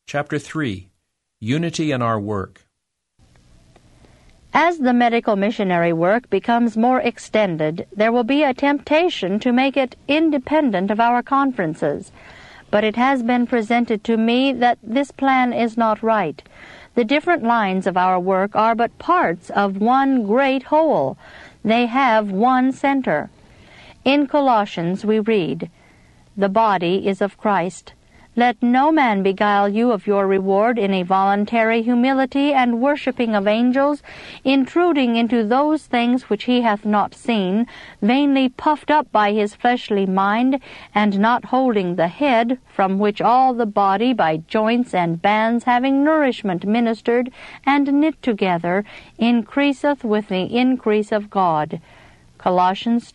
Chapter 3. Unity in Our Work. As the medical missionary work becomes more extended, there will be a temptation to make it independent of our conferences. But it has been presented to me that this plan is not right. The different lines of our work are but parts of one great whole. They have one center. In Colossians we read, "The body is of Christ. Let no man beguile you of your reward in a voluntary humility and worshipping of angels, intruding into those things which he hath not seen, vainly puffed up by his fleshly mind, and not holding the head, from which all the body by joints and bands having nourishment ministered and knit together, increaseth with the increase of God." Colossians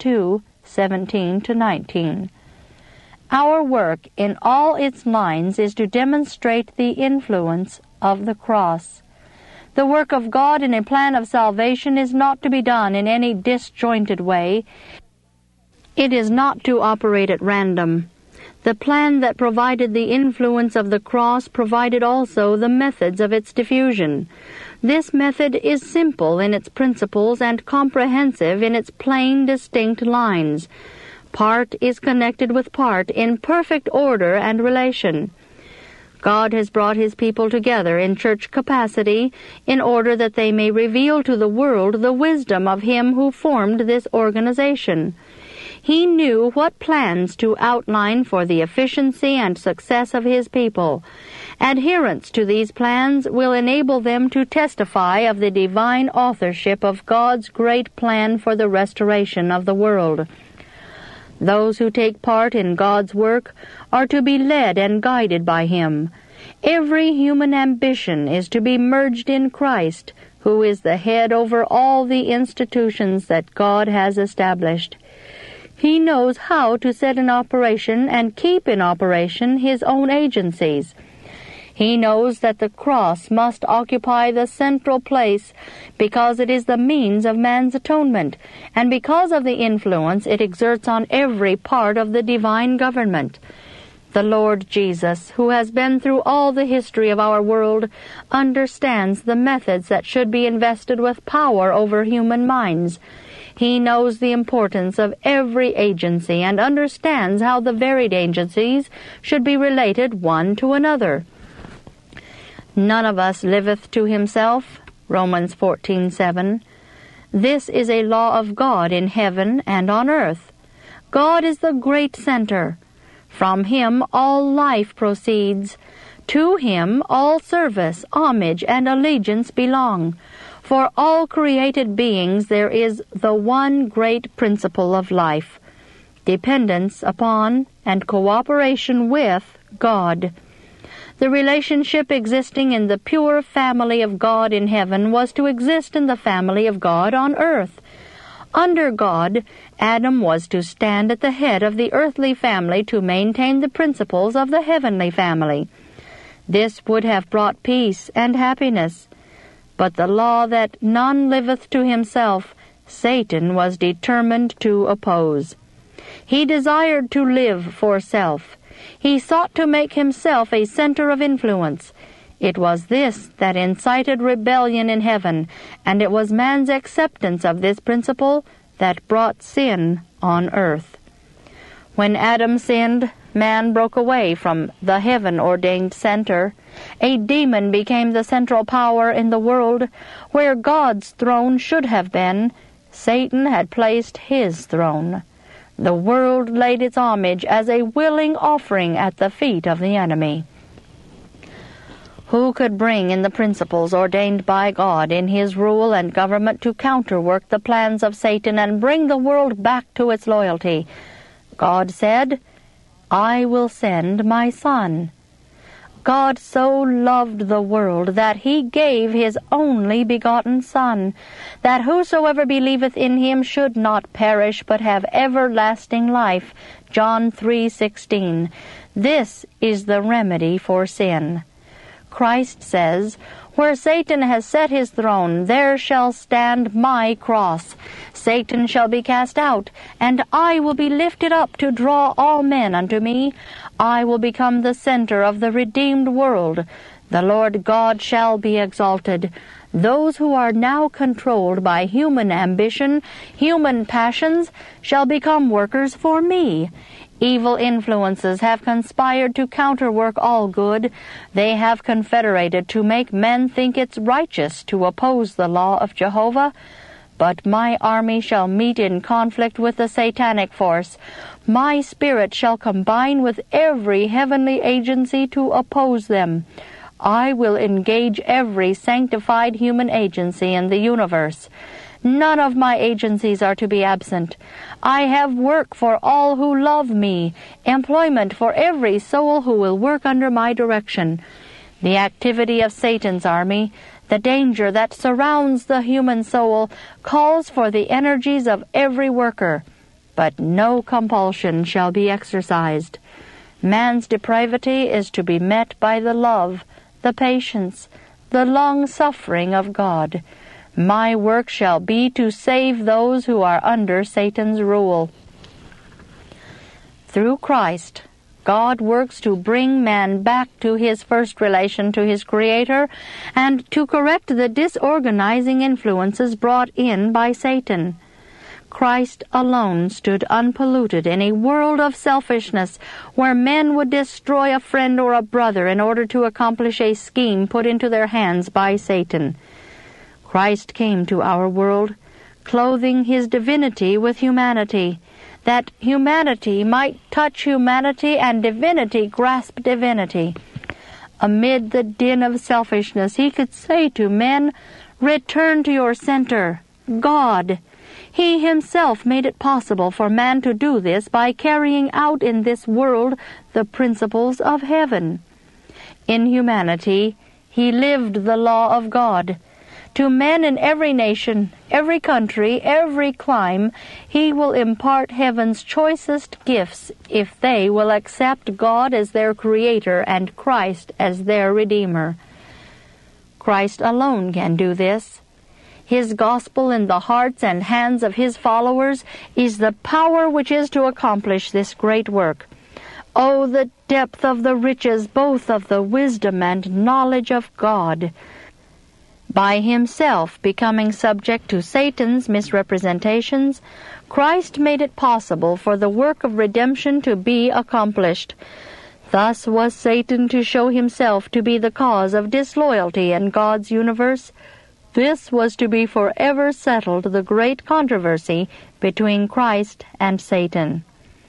2:17-19. Our work in all its lines is to demonstrate the influence of the cross. The work of God in a plan of salvation is not to be done in any disjointed way. It is not to operate at random. The plan that provided the influence of the cross provided also the methods of its diffusion. This method is simple in its principles and comprehensive in its plain, distinct lines. Part is connected with part in perfect order and relation. God has brought His people together in church capacity in order that they may reveal to the world the wisdom of Him who formed this organization. He knew what plans to outline for the efficiency and success of His people. Adherence to these plans will enable them to testify of the divine authorship of God's great plan for the restoration of the world. Those who take part in God's work are to be led and guided by Him. Every human ambition is to be merged in Christ, who is the head over all the institutions that God has established. He knows how to set in operation and keep in operation His own agencies. He knows that the cross must occupy the central place because it is the means of man's atonement, and because of the influence it exerts on every part of the divine government. The Lord Jesus, who has been through all the history of our world, understands the methods that should be invested with power over human minds. He knows the importance of every agency and understands how the varied agencies should be related one to another. None of us liveth to himself, Romans 14:7. This is a law of God in heaven and on earth. God is the great center. From Him all life proceeds. To Him all service, homage, and allegiance belong. For all created beings there is the one great principle of life, dependence upon and cooperation with God. The relationship existing in the pure family of God in heaven was to exist in the family of God on earth. Under God, Adam was to stand at the head of the earthly family to maintain the principles of the heavenly family. This would have brought peace and happiness. But the law that none liveth to himself, Satan was determined to oppose. He desired to live for self. He sought to make himself a center of influence. It was this that incited rebellion in heaven, and it was man's acceptance of this principle that brought sin on earth. When Adam sinned, man broke away from the heaven-ordained center. A demon became the central power in the world. Where God's throne should have been, Satan had placed his throne. The world laid its homage as a willing offering at the feet of the enemy. Who could bring in the principles ordained by God in His rule and government to counterwork the plans of Satan and bring the world back to its loyalty? God said, "I will send my Son." God so loved the world that He gave His only begotten Son, that whosoever believeth in Him should not perish but have everlasting life. John 3:16. This is the remedy for sin. Christ says, "Where Satan has set his throne, there shall stand my cross." Satan shall be cast out, and I will be lifted up to draw all men unto me. I will become the center of the redeemed world. The Lord God shall be exalted. Those who are now controlled by human ambition, human passions, shall become workers for me. Evil influences have conspired to counterwork all good. They have confederated to make men think it's righteous to oppose the law of Jehovah. But my army shall meet in conflict with the satanic force. My spirit shall combine with every heavenly agency to oppose them. I will engage every sanctified human agency in the universe. None of my agencies are to be absent. I have work for all who love me, employment for every soul who will work under my direction. The activity of Satan's army, the danger that surrounds the human soul, calls for the energies of every worker, but no compulsion shall be exercised. Man's depravity is to be met by the love, the patience, the long-suffering of God. My work shall be to save those who are under Satan's rule. Through Christ, God works to bring man back to his first relation to his Creator and to correct the disorganizing influences brought in by Satan. Christ alone stood unpolluted in a world of selfishness where men would destroy a friend or a brother in order to accomplish a scheme put into their hands by Satan. Christ came to our world, clothing his divinity with humanity, that humanity might touch humanity and divinity grasp divinity. Amid the din of selfishness, he could say to men, "Return to your center, God." He himself made it possible for man to do this by carrying out in this world the principles of heaven. In humanity, he lived the law of God. To men in every nation, every country, every clime, he will impart heaven's choicest gifts if they will accept God as their Creator and Christ as their Redeemer. Christ alone can do this. His gospel in the hearts and hands of his followers is the power which is to accomplish this great work. Oh, the depth of the riches both of the wisdom and knowledge of God! By himself becoming subject to Satan's misrepresentations, Christ made it possible for the work of redemption to be accomplished. Thus was Satan to show himself to be the cause of disloyalty in God's universe. This was to be forever settled the great controversy between Christ and Satan.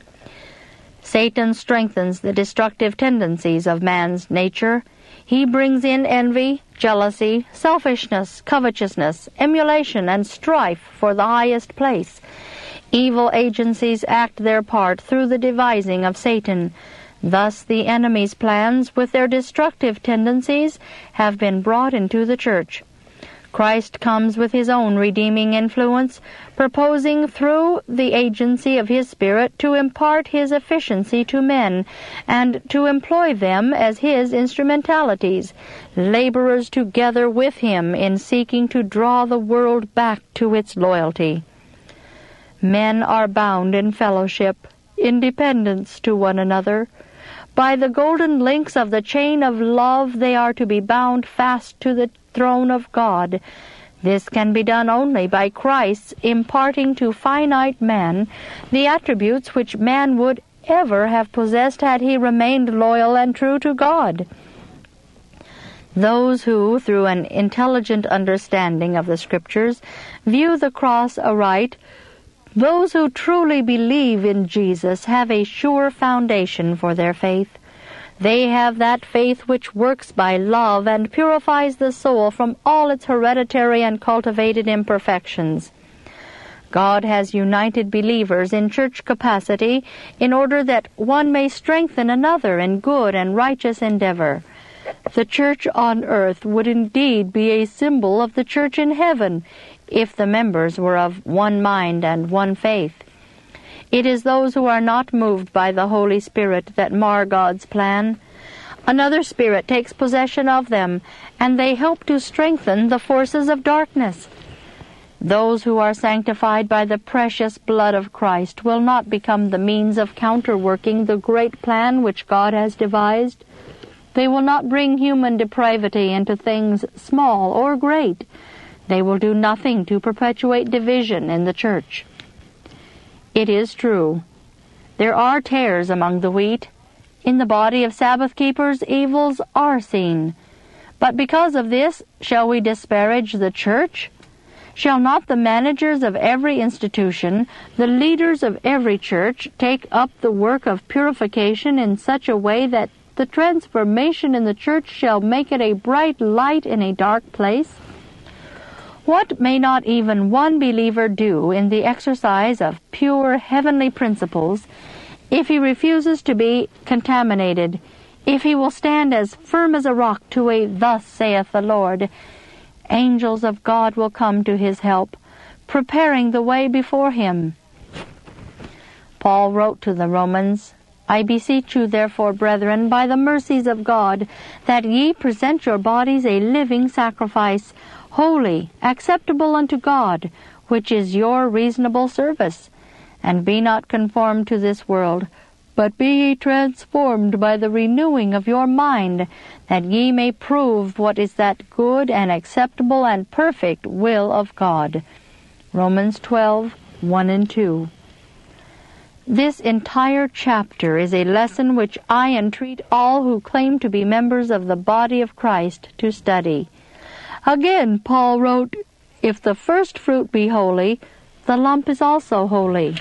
Satan strengthens the destructive tendencies of man's nature. He brings in envy, jealousy, selfishness, covetousness, emulation, and strife for the highest place. Evil agencies act their part through the devising of Satan. Thus the enemy's plans, with their destructive tendencies, have been brought into the church. Christ comes with his own redeeming influence, proposing through the agency of his Spirit to impart his efficiency to men, and to employ them as his instrumentalities, laborers together with him in seeking to draw the world back to its loyalty. Men are bound in fellowship, in dependence to one another. By the golden links of the chain of love they are to be bound fast to the throne of God. This can be done only by Christ's imparting to finite man the attributes which man would ever have possessed had he remained loyal and true to God. Those who, through an intelligent understanding of the Scriptures, view the cross aright, those who truly believe in Jesus have a sure foundation for their faith. They have that faith which works by love and purifies the soul from all its hereditary and cultivated imperfections. God has united believers in church capacity in order that one may strengthen another in good and righteous endeavor. The church on earth would indeed be a symbol of the church in heaven if the members were of one mind and one faith. It is those who are not moved by the Holy Spirit that mar God's plan. Another spirit takes possession of them, and they help to strengthen the forces of darkness. Those who are sanctified by the precious blood of Christ will not become the means of counterworking the great plan which God has devised. They will not bring human depravity into things small or great. They will do nothing to perpetuate division in the church. It is true, there are tares among the wheat. In the body of Sabbath keepers, evils are seen. But because of this, shall we disparage the church? Shall not the managers of every institution, the leaders of every church, take up the work of purification in such a way that the transformation in the church shall make it a bright light in a dark place? What may not even one believer do in the exercise of pure heavenly principles if he refuses to be contaminated, if he will stand as firm as a rock to a "Thus saith the Lord"? Angels of God will come to his help, preparing the way before him. Paul wrote to the Romans, "I beseech you therefore, brethren, by the mercies of God, that ye present your bodies a living sacrifice, holy, acceptable unto God, which is your reasonable service. And be not conformed to this world, but be ye transformed by the renewing of your mind, that ye may prove what is that good and acceptable and perfect will of God." Romans 12:1 and 2. This entire chapter is a lesson which I entreat all who claim to be members of the body of Christ to study. Again, Paul wrote, "If the first fruit be holy, the lump is also holy.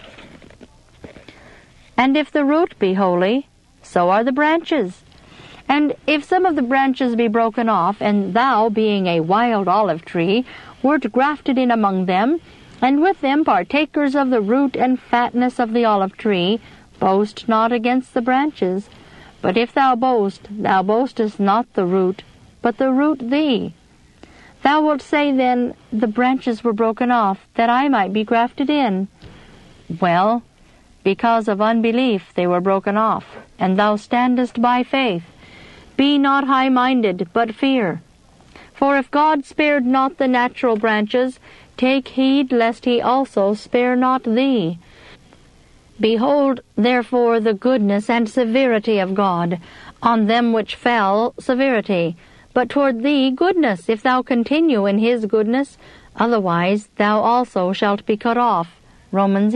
And if the root be holy, so are the branches. And if some of the branches be broken off, and thou, being a wild olive tree, wert grafted in among them, and with them partakers of the root and fatness of the olive tree, boast not against the branches. But if thou boast, thou boastest not the root, but the root thee. Thou wilt say then, the branches were broken off, that I might be grafted in. Well, because of unbelief they were broken off, and thou standest by faith. Be not high-minded, but fear. For if God spared not the natural branches, take heed lest he also spare not thee. Behold, therefore, the goodness and severity of God. On them which fell, severity. But toward thee goodness, if thou continue in his goodness. Otherwise thou also shalt be cut off." Romans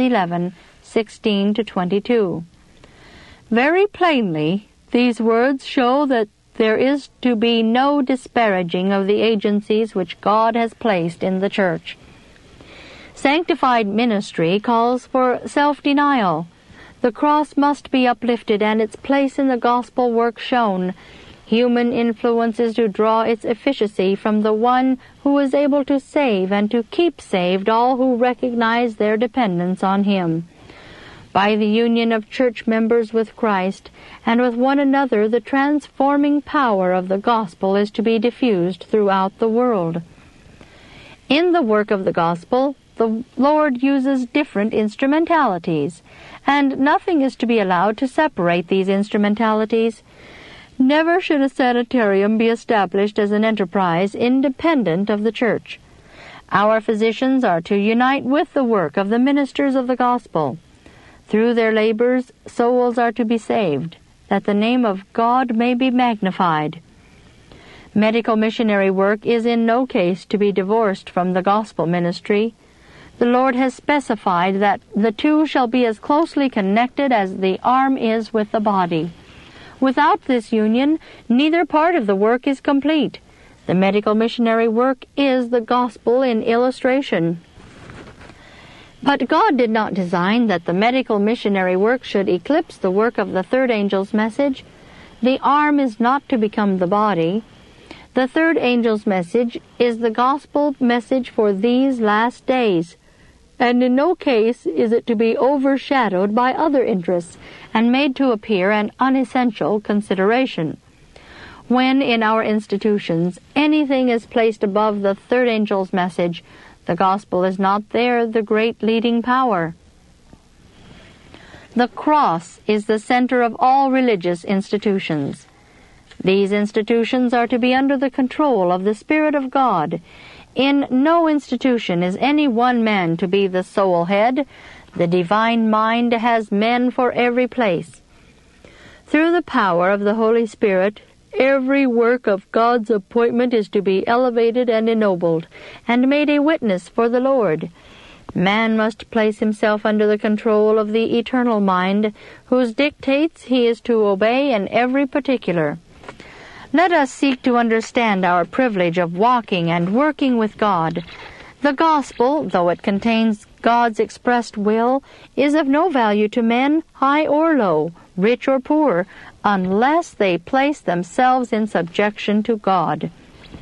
11:16-22. Very plainly, these words show that there is to be no disparaging of the agencies which God has placed in the church. Sanctified ministry calls for self-denial. The cross must be uplifted and its place in the gospel work shown. Human influence is to draw its efficacy from the one who is able to save and to keep saved all who recognize their dependence on him. By the union of church members with Christ and with one another, the transforming power of the gospel is to be diffused throughout the world. In the work of the gospel, the Lord uses different instrumentalities, and nothing is to be allowed to separate these instrumentalities. Never should a sanitarium be established as an enterprise independent of the church. Our physicians are to unite with the work of the ministers of the gospel. Through their labors, souls are to be saved, that the name of God may be magnified. Medical missionary work is in no case to be divorced from the gospel ministry. The Lord has specified that the two shall be as closely connected as the arm is with the body. Without this union, neither part of the work is complete. The medical missionary work is the gospel in illustration. But God did not design that the medical missionary work should eclipse the work of the third angel's message. The arm is not to become the body. The third angel's message is the gospel message for these last days, and in no case is it to be overshadowed by other interests and made to appear an unessential consideration. When in our institutions anything is placed above the third angel's message, the gospel is not there the great leading power. The cross is the center of all religious institutions. These institutions are to be under the control of the Spirit of God. In no institution is any one man to be the sole head. The divine mind has men for every place. Through the power of the Holy Spirit, every work of God's appointment is to be elevated and ennobled, and made a witness for the Lord. Man must place himself under the control of the eternal mind, whose dictates he is to obey in every particular. Let us seek to understand our privilege of walking and working with God. The gospel, though it contains God's expressed will, is of no value to men, high or low, rich or poor, unless they place themselves in subjection to God.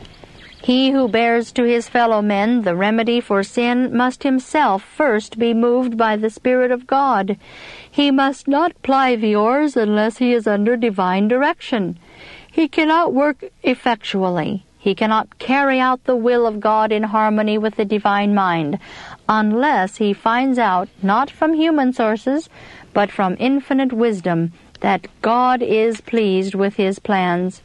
He who bears to his fellow men the remedy for sin must himself first be moved by the Spirit of God. He must not ply the oars unless he is under divine direction. He cannot work effectually. He cannot carry out the will of God in harmony with the divine mind, unless he finds out, not from human sources, but from infinite wisdom, that God is pleased with his plans.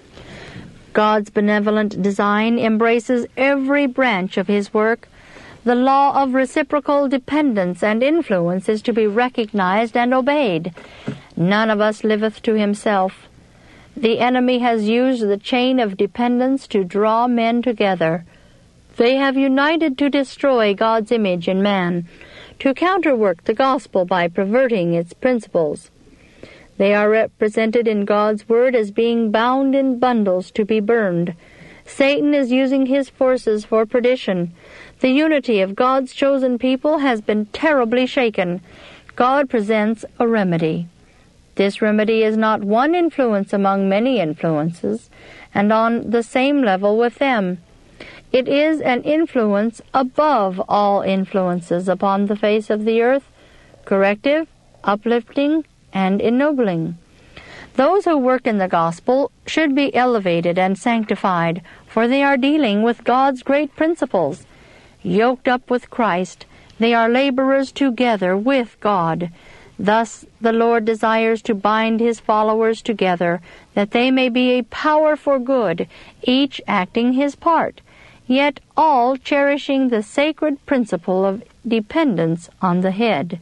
God's benevolent design embraces every branch of his work. The law of reciprocal dependence and influence is to be recognized and obeyed. None of us liveth to himself. The enemy has used the chain of dependence to draw men together. They have united to destroy God's image in man, to counterwork the gospel by perverting its principles. They are represented in God's Word as being bound in bundles to be burned. Satan is using his forces for perdition. The unity of God's chosen people has been terribly shaken. God presents a remedy. This remedy is not one influence among many influences, and on the same level with them. It is an influence above all influences upon the face of the earth, corrective, uplifting, and ennobling. Those who work in the gospel should be elevated and sanctified, for they are dealing with God's great principles. Yoked up with Christ, they are laborers together with God. Thus the Lord desires to bind his followers together, that they may be a power for good, each acting his part, yet all cherishing the sacred principle of dependence on the head.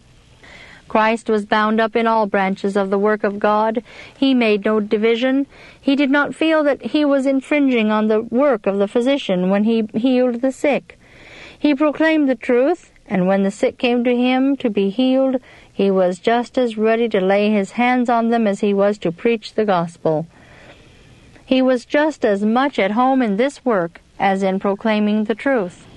Christ was bound up in all branches of the work of God. He made no division. He did not feel that he was infringing on the work of the physician when he healed the sick. He proclaimed the truth, and when the sick came to him to be healed, he was just as ready to lay his hands on them as he was to preach the gospel. He was just as much at home in this work as in proclaiming the truth.